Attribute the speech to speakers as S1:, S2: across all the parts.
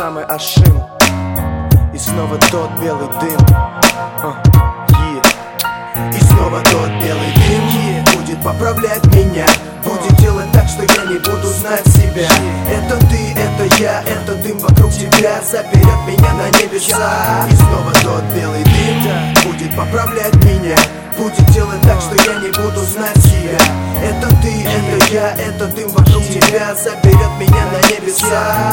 S1: самый Ашим. И снова тот белый дым. И снова тот белый дым будет поправлять меня, будет делать так, что я не буду знать себя. Это ты, это я, это дым вокруг тебя заберет меня на небеса. И снова тот белый дым будет поправлять меня, будет делать так, что я не буду знать себя. Это ты, это я, это дым вокруг тебя заберет меня на небеса.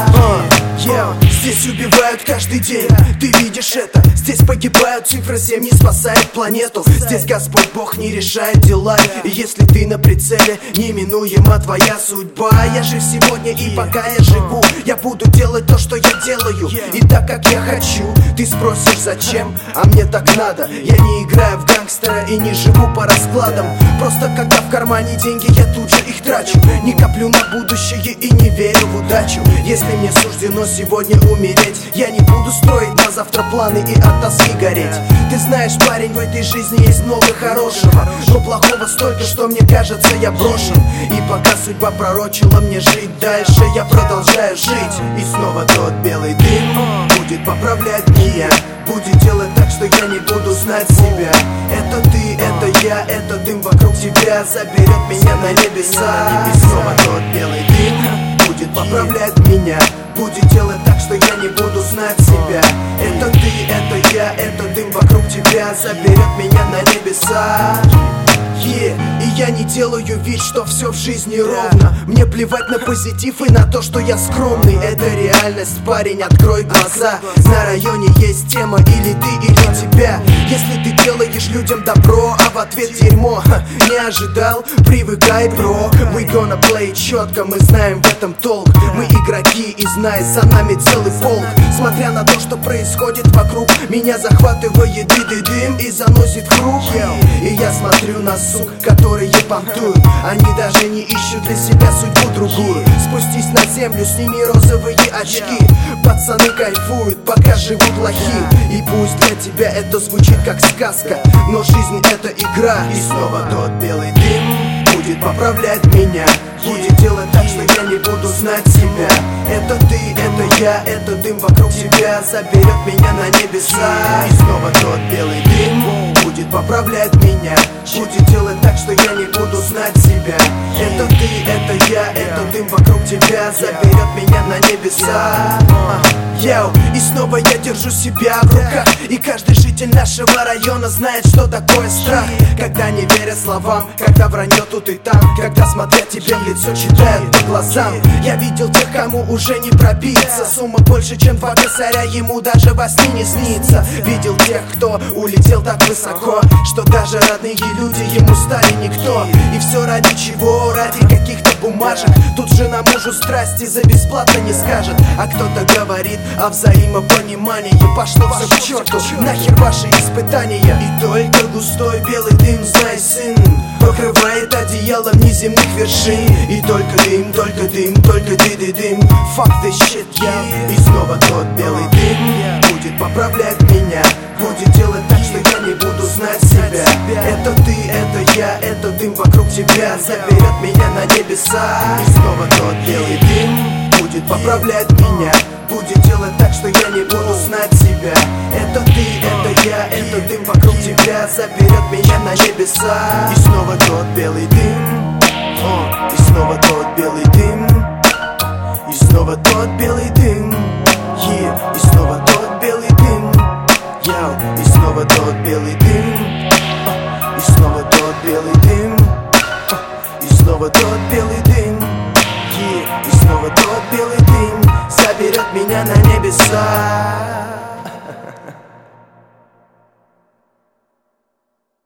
S1: Здесь убивают каждый день, ты видишь это. Здесь погибают, цифра 7 не спасает планету. Здесь Господь Бог не решает дела. И если ты на прицеле, неминуема твоя судьба. Я жив сегодня, и пока я живу, я буду делать то, что я делаю, и так, как я хочу. Ты спросишь, зачем? А мне так надо. Я не играю в гангстера и не живу по раскладам. Просто когда в кармане деньги, я тут же их трачу. Не коплю на будущее и не верю в удачу. Если мне суждено сегодня умереть, я не буду строить на завтра планы и от тоски гореть. Ты знаешь, парень, в этой жизни есть много хорошего, но плохого столько, что мне кажется, я брошен. И пока судьба пророчила мне жить дальше, я продолжаю жить. И снова тот белый дым будет поправлять меня, будет делать так, что я не буду знать себя. Это ты, это я, это дым вокруг тебя заберет меня на небеса. И снова тот белый дым будет поправлять меня, будет делать так, что я не буду знать себя. Это ты, это я, это дым вокруг тебя заберет меня на небеса. И я не делаю вид, что все в жизни ровно. Мне плевать на позитив и на то, что я скромный. Это реальность, парень, открой глаза. На районе есть тема, или ты, или тебя. Если ты делаешь людям добро, а в ответ дерьмо, не ожидал, привыкай, бро. We gonna play четко, мы знаем в этом толк. Мы игроки, и знай, за нами целый полк. Смотря на то, что происходит вокруг, меня захватывает дым и заносит в круг. И я смотрю на сук, которые понтуют. Они даже не ищут для себя судьбу другую. Спустись на землю, сними розовые очки. Пацаны кайфуют, пока живут лохи. И пусть для тебя это звучит как сказка, но жизнь это игра. И снова тот белый дым будет поправлять меня, будет делать так, что я не буду знать себя. Это ты, это я, это дым вокруг тебя заберет меня на небеса. И снова тот белый дым будет поправлять меня, будет делать так, что я не буду знать себя. Это ты, это я, это дым вокруг тебя заберет меня на небеса. И снова я держу себя в руках, и каждый житель нашего района знает, что такое страх. Когда не веря словам, когда вранье тут и там, когда смотря тебе в лицо читают по глазам. Я видел тех, кому уже не пробиться, сумма больше, чем 2 косаря, ему даже во сне не снится. Видел тех, кто улетел так высоко, что даже родные люди ему стали никто. И все ради чего? Ради каких-то бумажек. Тут жена мужу страсти за бесплатно не скажет, а кто-то говорит о взаимопонимании. Пошло все к черту, нахер ваши испытания. И только густой белый дым, знай, сын, покрывает одеялом неземных вершин. И только дым, только дым, только дым. Fuck this shit, yeah. И снова тот белый дым будет поправлять меня, будет делать так, что я не буду знать себя. Это ты, это я, это дым вокруг тебя заберет меня на небеса. И снова тот белый дым будет поправлять меня, будет делать так, что я не буду знать себя. Это ты, это я, это дым вокруг тебя заберет меня на небеса. И снова тот белый дым, и снова тот белый дым, и снова тот белый дым, и снова тот белый дым, и снова тот белый дым, и снова тот белый дым, и снова тот белый дым, и снова тот белый дым заберет меня на небеса.